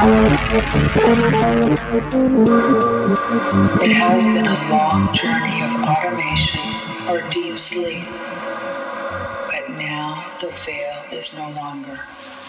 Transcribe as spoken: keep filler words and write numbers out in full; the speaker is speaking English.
It has been a long journey of automation or deep sleep, but now the veil is no longer.